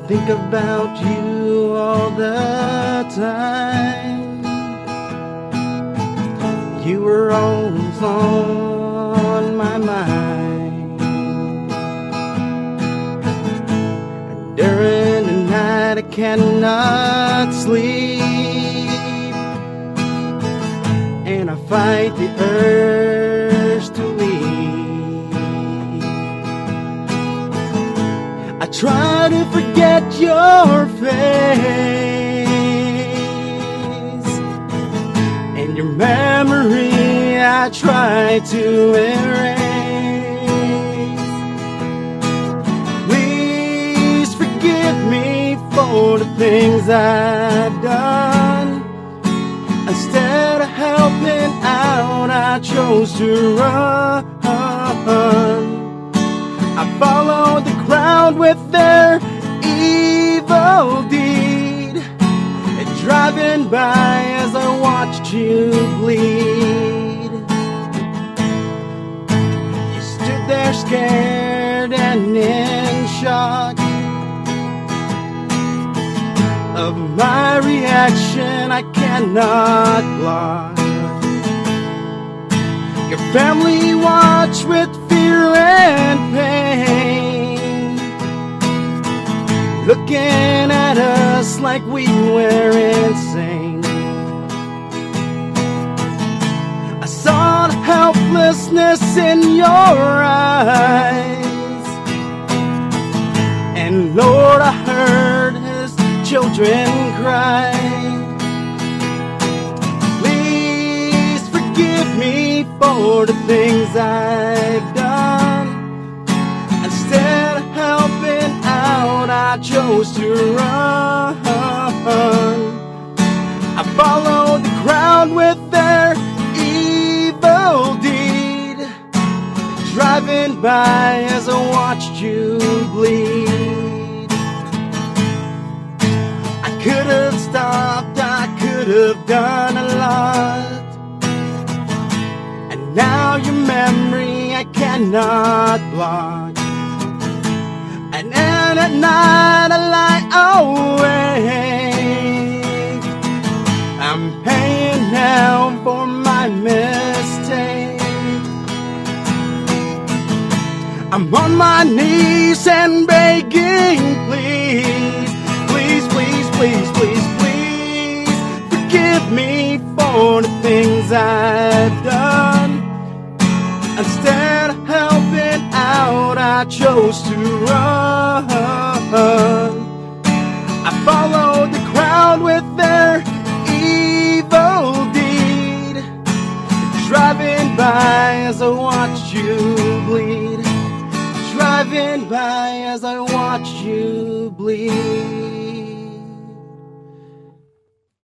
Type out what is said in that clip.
think about you all the time. You were always on my mind. And during the night I cannot sleep, and I fight the urge to leave. I try to forget your face, and your memory I try to erase. Please forgive me for the things I've done. Instead of helping out, I chose to run. I followed the crowd with their evil deed, and driving by as I watched you bleed. You stood there scared and in shock of my reaction I cannot block. Your family watched with fear and pain, looking at us like we were insane. I saw the helplessness in your eyes, and Lord, I heard his children cry. Please forgive me for the things I've done. Instead of helping out, I chose to run. I followed the crowd with their evil deed, driving by as I watched you bleed. I could have stopped, I could have done a lot, and now your memory I cannot block. And then at night I lie awake, I'm paying now for my mistake. I'm on my knees and begging, please, please, please, please, please, please, forgive me for the things I've done. Instead of helping out, I chose to run. I followed the crowd with their evil deed, driving by as I watched you bleed, driving by as I watched you bleed.